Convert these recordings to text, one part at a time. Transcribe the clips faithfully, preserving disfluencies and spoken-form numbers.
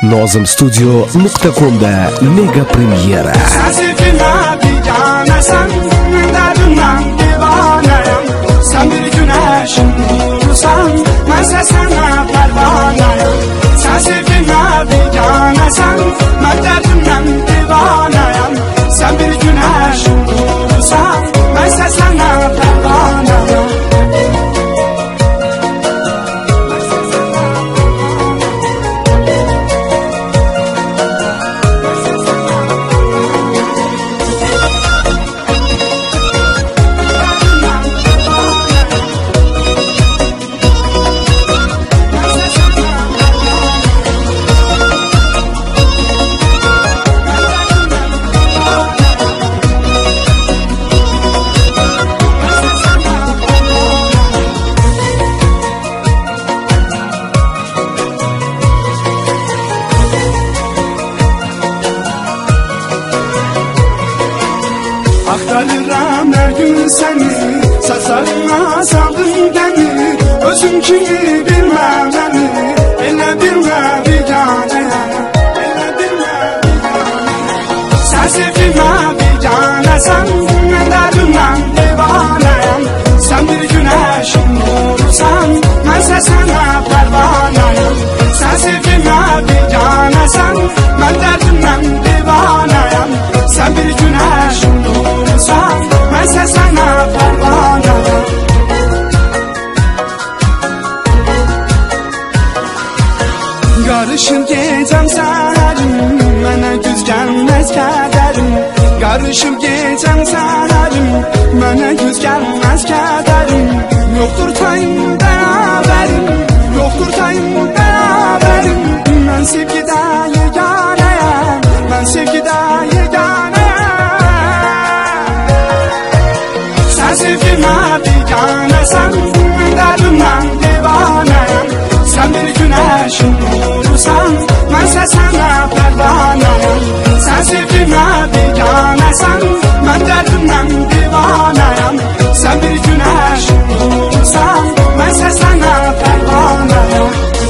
Nozim Studio nokta com'da mega premyera. Sen bir güneşin nurusan, bense sana pervaneyim. Sen sevgime biganesen, ben derdimden divaneyim. Sen bir güneşin nurusan, bense sana pervaneyim. Aktarıram her gün seni, saçlarına saldım kendini. Özüm kimi bilmem beni, ele bilme bigane, ele bilme bigane. Sen sevgime biganesen, ben derdimden divaneyim. Sen bir güneşin nurusan, bense sana pervaneyim. Sen sevgime biganesen, ben derdimden divaneyim. Sen bir güneşin nurusan, bense sana pervaneyim. Karışır gecem seherim, mənə güz gəlməz kədərim. Karışır gecem seherim, mənə güz gəlməz kədərim. Yoktur tayım bərabərim, yoktur tayım bərabərim. Mən sevgidə yeganəyəm, mən sevgidə yeganəyəm. Sen sevgimə biganəsən, dərdimdən divanəyəm. Sen bir güneşin nurusan, bense sana pervaneyim. Sen sevgime biganesen, ben derdimden divaneyim. Sen bir güneşin nurusan, bense sana pervaneyim.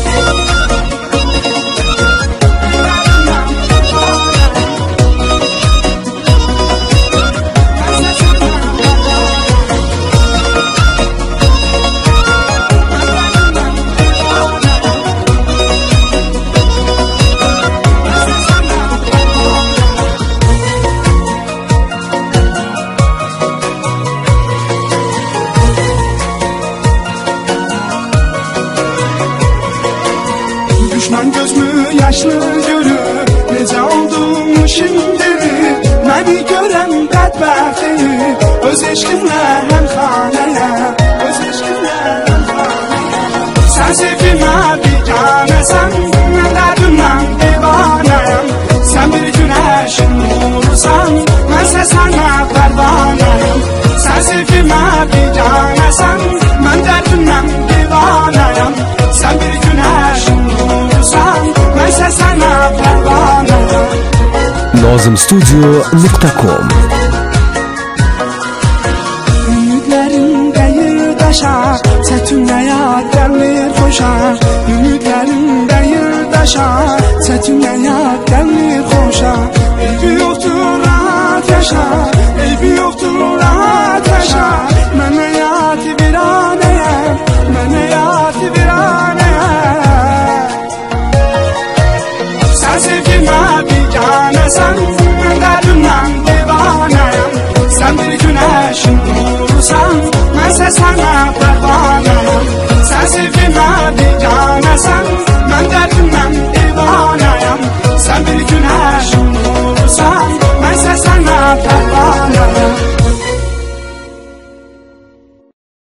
Düşman gözümü yaşlı görür, necə oldum şimdi. Məni görən bədbəxtdir, öz eşqimlə həmxanəyəm, öz eşqimlə həmxanəyəm. Sen sevgimə biganəsən, mən dərdimdən divanəyəm. Sen bir güneşin nurusan, bense sana pervaneyim. Sen sevgimə biganəsən, mən dərdimdən divanəyəm. Sen bir güneşin nurusan, bense sana pervaneyim. Nozim Studio nokta com. Ümidlerim değil daşa, çetinliğe gelir hoşa. Ümidlerim değil daşa, çetinliğe gelir hoşa. Eybi yoktur rahat yaşa, eybi yoktur rahat yaşa.